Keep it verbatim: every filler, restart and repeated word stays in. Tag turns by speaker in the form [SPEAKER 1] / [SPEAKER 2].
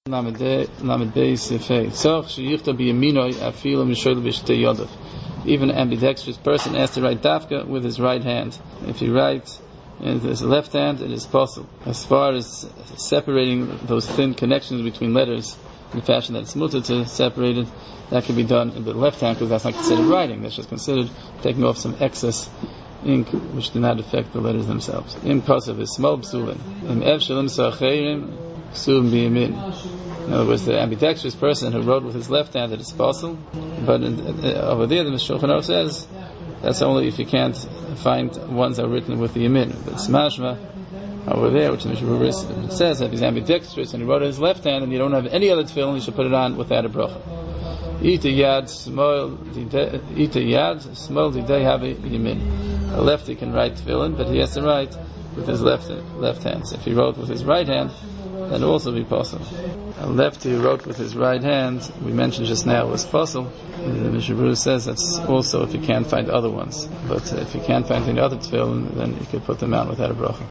[SPEAKER 1] Lamed Beis Yefei. Tzach sheyichta biyaminoi afilu mishoel b'shtei yodav. Even an ambidextrous person has to write dafka with his right hand. If he writes in his left hand, it is possible. As far as separating those thin connections between letters in a fashion that it's mutter to separate it, that can be done in the left hand because that's not considered writing. That's just considered taking off some excess ink which do not affect the letters themselves. Im kasav is small psulin. Im ev shalim sa'acheirim psulin biyamin. In other words, the ambidextrous person who wrote with his left hand, it is possible. But in, uh, over there, the Shulchan Aruch says that's only if you can't find ones that are written with the yamin. But smashma over there, which the Mishnah says that he's ambidextrous and he wrote with his left hand, and you don't have any other tefillin, you should put it on without a bracha. Ita yad small, ita yad small didei have yamin. A lefty can write tefillin, but he has to write with his left left hand. So if he wrote with his right hand, then it will also be possible. A lefty who wrote with his right hand, we mentioned just now, was possible. The Mishnah says that's also if you can't find other ones. But if you can't find any other tefillin, then you could put them out without a bracha.